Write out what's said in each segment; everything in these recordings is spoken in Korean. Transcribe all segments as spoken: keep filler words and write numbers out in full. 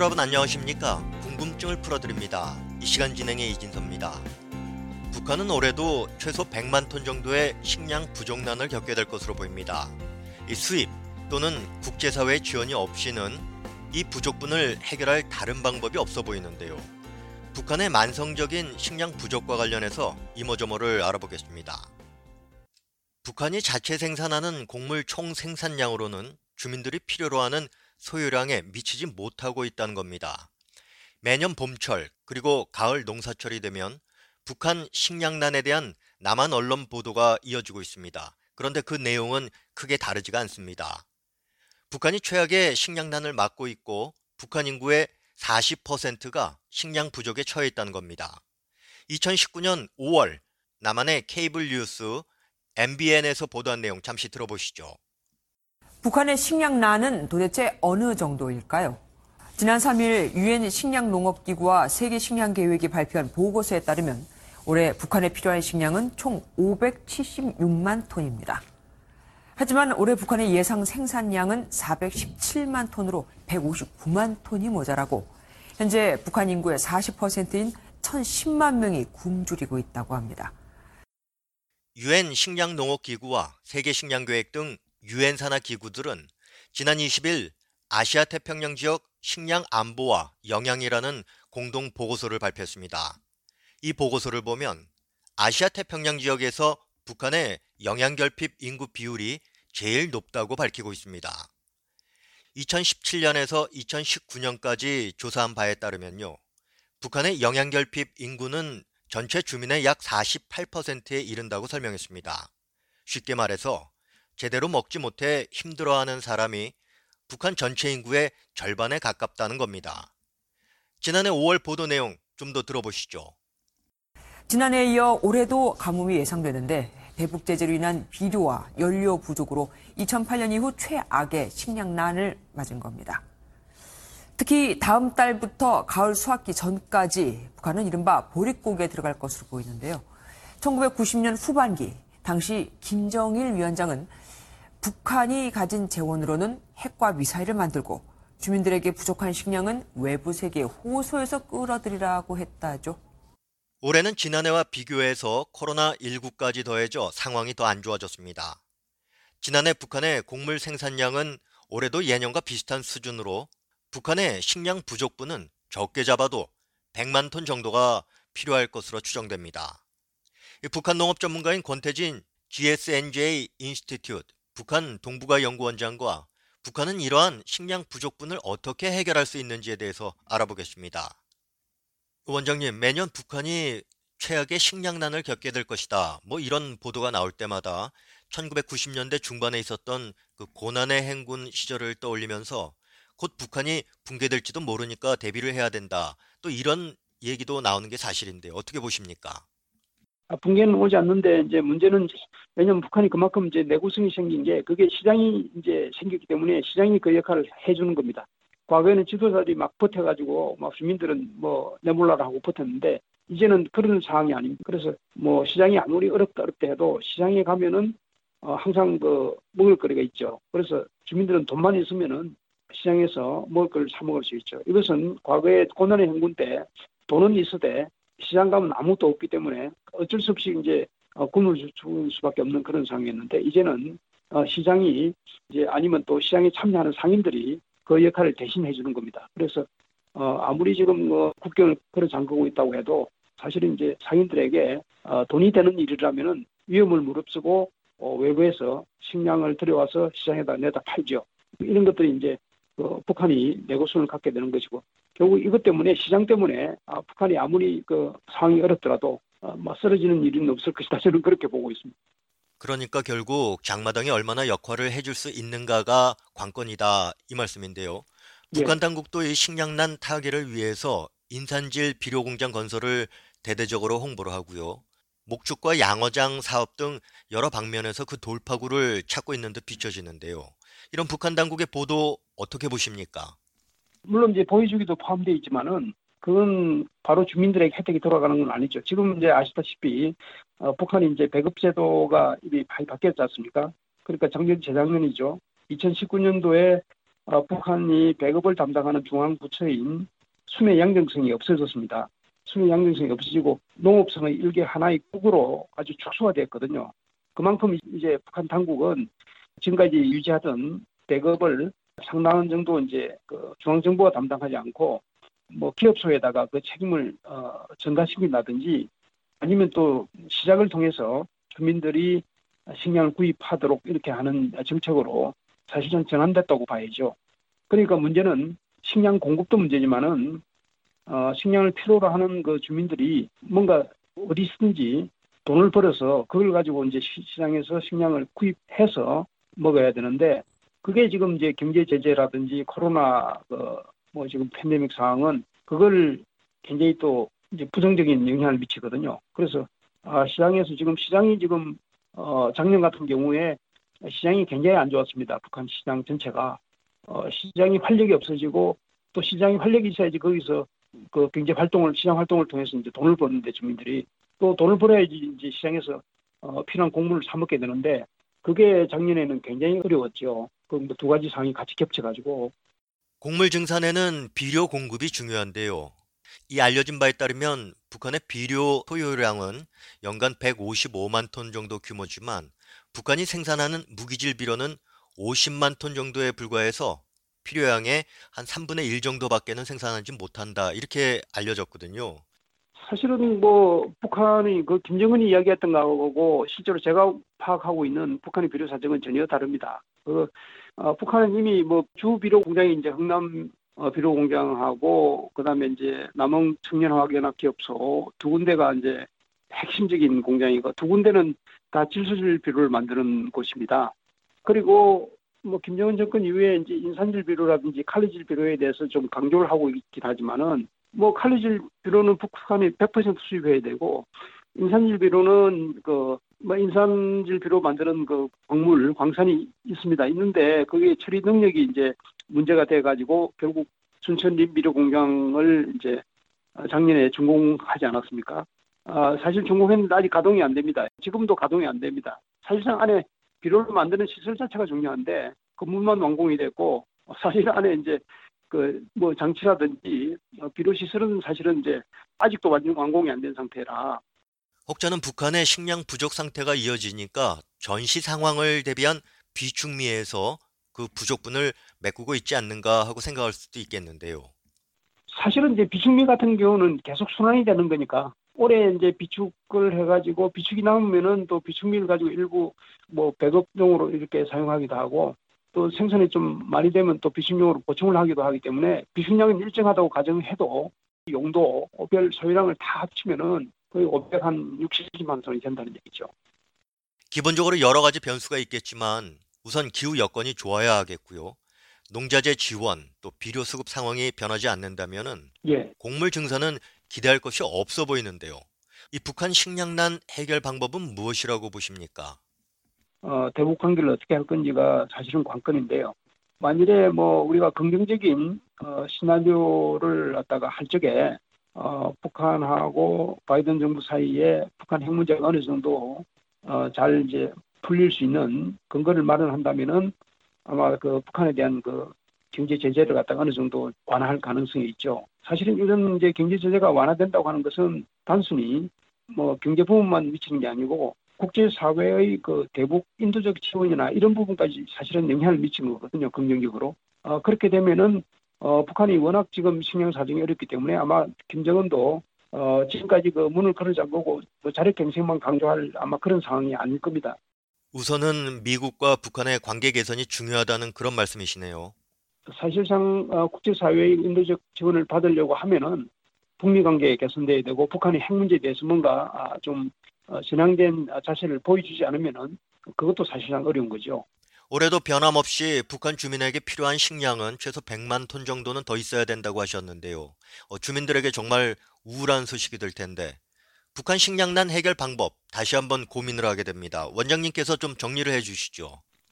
여러분 안녕하십니까? 궁금증을 풀어드립니다. 이 시간 진행의 이진섭입니다. 북한은 올해도 최소 백만 톤 정도의 식량 부족난을 겪게 될 것으로 보입니다. 이 수입 또는 국제사회의 지원이 없이는 이 부족분을 해결할 다른 방법이 없어 보이는데요. 북한의 만성적인 식량 부족과 관련해서 이모저모를 알아보겠습니다. 북한이 자체 생산하는 곡물 총 생산량으로는 주민들이 필요로 하는 소요량에 미치지 못하고 있다는 겁니다. 매년 봄철 그리고 가을 농사철이 되면 북한 식량난에 대한 남한 언론 보도가 이어지고 있습니다. 그런데 그 내용은 크게 다르지가 않습니다. 북한이 최악의 식량난을 맞고 있고 북한 인구의 사십 퍼센트가 식량 부족에 처해 있다는 겁니다. 이천십구 년 오월 남한의 케이블 뉴스 엠비엔에서 보도한 내용 잠시 들어보시죠. 북한의 식량난은 도대체 어느 정도일까요? 지난 삼 일 유엔 식량농업기구와 세계식량계획이 발표한 보고서에 따르면 올해 북한에 필요한 식량은 총 오백칠십육만 톤입니다. 하지만 올해 북한의 예상 생산량은 사백십칠만 톤으로 백오십구만 톤이 모자라고 현재 북한 인구의 사십 퍼센트인 천십만 명이 굶주리고 있다고 합니다. 유엔 식량농업기구와 세계식량계획 등 유엔 산하 기구들은 지난 이십 일 아시아 태평양 지역 식량 안보와 영향이라는 공동 보고서를 발표했습니다. 이 보고서를 보면 아시아 태평양 지역에서 북한의 영양결핍 인구 비율이 제일 높다고 밝히고 있습니다. 이천십칠 년에서 이천십구 년까지 조사한 바에 따르면요. 북한의 영양결핍 인구는 전체 주민의 약 사십팔 퍼센트에 이른다고 설명했습니다. 쉽게 말해서 제대로 먹지 못해 힘들어하는 사람이 북한 전체 인구의 절반에 가깝다는 겁니다. 지난해 오월 보도 내용 좀 더 들어보시죠. 지난해에 이어 올해도 가뭄이 예상되는데 대북 제재로 인한 비료와 연료 부족으로 이천팔 년 이후 최악의 식량난을 맞은 겁니다. 특히 다음 달부터 가을 수확기 전까지 북한은 이른바 보릿고기에 들어갈 것으로 보이는데요. 천구백구십 년 후반기 당시 김정일 위원장은 북한이 가진 재원으로는 핵과 미사일을 만들고 주민들에게 부족한 식량은 외부 세계에 호소해서 끌어들이라고 했다죠. 올해는 지난해와 비교해서 코로나 십구까지 더해져 상황이 더 안 좋아졌습니다. 지난해 북한의 곡물 생산량은 올해도 예년과 비슷한 수준으로 북한의 식량 부족분은 적게 잡아도 백만 톤 정도가 필요할 것으로 추정됩니다. 북한 농업 전문가인 권태진 지에스엔제이 인스티튜트 북한 동북아 연구원장과 북한은 이러한 식량 부족분을 어떻게 해결할 수 있는지에 대해서 알아보겠습니다. 원장님, 매년 북한이 최악의 식량난을 겪게 될 것이다. 뭐 이런 보도가 나올 때마다 천구백구십 년대 중반에 있었던 그 고난의 행군 시절을 떠올리면서 곧 북한이 붕괴될지도 모르니까 대비를 해야 된다. 또 이런 얘기도 나오는 게 사실인데 어떻게 보십니까? 붕괴는 오지 않는데 이제 문제는 왜냐하면 북한이 그만큼 이제 내구성이 생긴 게 그게 시장이 이제 생겼기 때문에 시장이 그 역할을 해주는 겁니다. 과거에는 지도자들이 막 버텨가지고 막 주민들은 뭐 내몰라라 하고 버텼는데 이제는 그런 상황이 아닙니다. 그래서 뭐 시장이 아무리 어렵다 어렵다 해도 시장에 가면은 어 항상 그 먹을 거리가 있죠. 그래서 주민들은 돈만 있으면은 시장에서 먹을 걸 사 먹을 수 있죠. 이것은 과거에 고난의 행군 때 돈은 있어도 시장 가면 아무것도 없기 때문에 어쩔 수 없이 이제 굶을 죽을 수밖에 없는 그런 상황이었는데 이제는 시장이 이제 아니면 또 시장에 참여하는 상인들이 그 역할을 대신해 주는 겁니다. 그래서 아무리 지금 뭐 국경을 걸어 잠그고 있다고 해도 사실은 이제 상인들에게 돈이 되는 일이라면은 위험을 무릅쓰고 외부에서 식량을 들여와서 시장에다 내다 팔죠. 이런 것들이 이제 북한이 내구성을 갖게 되는 것이고 결국 이것 때문에 시장 때문에 북한이 아무리 그 상황이 어렵더라도 막 쓰러지는 일은 없을 것이다. 저는 그렇게 보고 있습니다. 그러니까 결국 장마당이 얼마나 역할을 해줄 수 있는가가 관건이다 이 말씀인데요. 북한 예. 당국도 이 식량난 타개를 위해서 인산질 비료공장 건설을 대대적으로 홍보를 하고요. 목축과 양어장 사업 등 여러 방면에서 그 돌파구를 찾고 있는 듯 비춰지는데요. 이런 북한 당국의 보도 어떻게 보십니까? 물론 이제 보여주기도 포함되어 있지만은 그건 바로 주민들에게 혜택이 돌아가는 건 아니죠. 지금 이제 아시다시피 어, 북한이 이제 배급 제도가 이미 많이 바뀌었지 않습니까? 그러니까 작년 재작년이죠. 이천십구 년도에 어, 북한이 배급을 담당하는 중앙부처인 수매 양정성이 없어졌습니다. 수매 양정성이 없어지고 농업성의 일개 하나의 국으로 아주 축소가 됐거든요. 그만큼 이제 북한 당국은 지금까지 유지하던 배급을 상당한 정도 이제 그 중앙정부가 담당하지 않고 뭐 기업소에다가 그 책임을 어, 전가시킨다든지 아니면 또 시장을 통해서 주민들이 식량을 구입하도록 이렇게 하는 정책으로 사실은 전환됐다고 봐야죠. 그러니까 문제는 식량 공급도 문제지만은 어, 식량을 필요로 하는 그 주민들이 뭔가 어디서든지 돈을 벌어서 그걸 가지고 이제 시장에서 식량을 구입해서 먹어야 되는데 그게 지금 이제 경제 제재라든지 코로나 그 뭐 지금 팬데믹 상황은 그걸 굉장히 또 이제 부정적인 영향을 미치거든요. 그래서 아, 시장에서 지금 시장이 지금 어, 작년 같은 경우에 시장이 굉장히 안 좋았습니다. 북한 시장 전체가 어, 시장이 활력이 없어지고 또 시장이 활력이 있어야지 거기서 그 경제 활동을 시장 활동을 통해서 이제 돈을 버는데 주민들이 또 돈을 벌어야지 이제 시장에서 어, 필요한 곡물을 사 먹게 되는데 그게 작년에는 굉장히 어려웠죠. 그 두 가지 상황이 같이 겹쳐가지고. 곡물 증산에는 비료 공급이 중요한데요. 이 알려진 바에 따르면 북한의 비료 소요량은 연간 백오십오만 톤 정도 규모지만 북한이 생산하는 무기질 비료는 오십만 톤 정도에 불과해서 필요량의 한 삼분의 일 정도밖에는 생산하지 못한다. 이렇게 알려졌거든요. 사실은 뭐 북한이 그 김정은이 이야기했던 거하고 실제로 제가 파악하고 있는 북한의 비료 사정은 전혀 다릅니다. 그 어, 북한은 이미 뭐 주 비료 공장이 이제 흥남 어, 비료 공장하고 그다음에 이제 남원 청년화학연합기업소 두 군데가 이제 핵심적인 공장이고 두 군데는 다 질소질 비료를 만드는 곳입니다. 그리고 뭐 김정은 정권 이후에 이제 인산질 비료라든지 칼리질 비료에 대해서 좀 강조를 하고 있긴 하지만은 뭐 칼리질 비료는 북한이 백 퍼센트 수입해야 되고 인산질 비료는 그 뭐 인산질 비료 만드는 그 광물 광산이 있습니다. 있는데 그게 처리 능력이 이제 문제가 돼 가지고 결국 순천림 비료 공장을 이제 작년에 준공하지 않았습니까? 아, 사실 준공했는데 아직 가동이 안 됩니다. 지금도 가동이 안 됩니다. 사실상 안에 비료를 만드는 시설 자체가 중요한데 건물만 완공이 됐고 사실 안에 이제 그 뭐 장치라든지 비료 시설은 사실은 이제 아직도 완전 완공이 안 된 상태라. 혹자는 북한의 식량 부족 상태가 이어지니까 전시 상황을 대비한 비축미에서 그 부족분을 메꾸고 있지 않는가 하고 생각할 수도 있겠는데요. 사실은 이제 비축미 같은 경우는 계속 순환이 되는 거니까 올해 이제 비축을 해가지고 비축이 남으면은 또 비축미를 가지고 일부 뭐 백업용으로 이렇게 사용하기도 하고 또 생산이 좀 많이 되면 또 비축용으로 보충을 하기도 하기 때문에 비축량은 일정하다고 가정해도 용도별 소유량을 다 합치면은 거의 오백육십만 톤이 된다는 얘기죠. 기본적으로 여러 가지 변수가 있겠지만 우선 기후 여건이 좋아야 하겠고요. 농자재 지원, 또 비료 수급 상황이 변하지 않는다면은 예. 곡물 증산은 기대할 것이 없어 보이는데요. 이 북한 식량난 해결 방법은 무엇이라고 보십니까? 어, 대북 관계를 어떻게 할 건지가 사실은 관건인데요. 만일에 뭐 우리가 긍정적인 어, 시나리오를 갖다가 할 적에 어, 북한하고 바이든 정부 사이에 북한 핵 문제가 어느 정도 어, 잘 이제 풀릴 수 있는 근거를 마련한다면은 아마 그 북한에 대한 그 경제 제재를 갖다가 어느 정도 완화할 가능성이 있죠. 사실은 이런 이제 경제 제재가 완화된다고 하는 것은 단순히 뭐 경제 부분만 미치는 게 아니고 국제 사회의 그 대북 인도적 지원이나 이런 부분까지 사실은 영향을 미치는 거거든요. 긍정적으로. 어, 그렇게 되면은 어, 북한이 워낙 지금 식량 사정이 어렵기 때문에 아마 김정은도 어, 지금까지 그 문을 걸어 잠그고 뭐 자력 경쟁만 강조할 아마 그런 상황이 아닐 겁니다. 우선은 미국과 북한의 관계 개선이 중요하다는 그런 말씀이시네요. 사실상 어, 국제사회의 인도적 지원을 받으려고 하면은 북미 관계 개선돼야 되고 북한의 핵 문제에 대해서 뭔가 아, 좀 어, 진행된 자세를 보여주지 않으면은 그것도 사실상 어려운 거죠. 올해도 변함없이 북한 주민에게 필요한 식량은 최소 백만 톤 정도는 더 있어야 된다고 하셨는데요. 어, 주민들에게 정말 우울한 소식이 될 텐데 북한 식량난 해결 방법 다시 한번 고민을 하게 됩니다. 원장님께서 좀 정리를 해주시죠.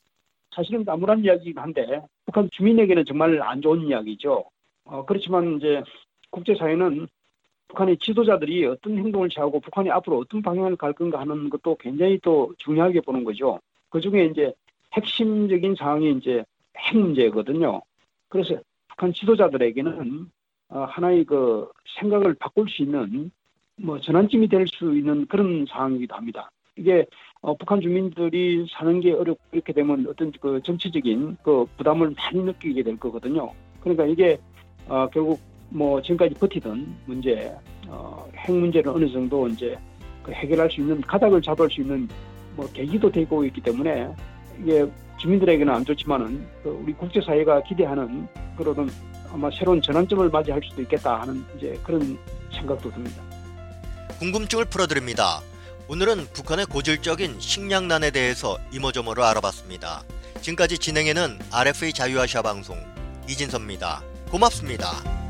사실은 나무란 이야기긴 한데 북한 주민에게는 정말 안 좋은 이야기죠. 어, 그렇지만 이제 국제사회는 북한의 지도자들이 어떤 행동을 취하고 북한이 앞으로 어떤 방향을 갈 건가 하는 것도 굉장히 또 중요하게 보는 거죠. 그중에 이제 핵심적인 사항이 이제 핵 문제거든요. 그래서 북한 지도자들에게는 어, 하나의 그 생각을 바꿀 수 있는 뭐 전환점이 될 수 있는 그런 상황이기도 합니다. 이게 어, 북한 주민들이 사는 게 어렵고 이렇게 되면 어떤 그 정치적인 그 부담을 많이 느끼게 될 거거든요. 그러니까 이게 어, 결국 뭐 지금까지 버티던 문제, 어, 핵 문제를 어느 정도 이제 그 해결할 수 있는 가닥을 잡을 수 있는 뭐 계기도 되고 있기 때문에 이게 주민들에게는 안 좋지만은 그 우리 국제사회가 기대하는 그런 아마 새로운 전환점을 맞이할 수도 있겠다 하는 이제 그런 생각도 듭니다. 궁금증을 풀어드립니다. 오늘은 북한의 고질적인 식량난에 대해서 이모저모로 알아봤습니다. 지금까지 진행에는 알에프에이 자유아시아 방송 이진섭입니다. 고맙습니다.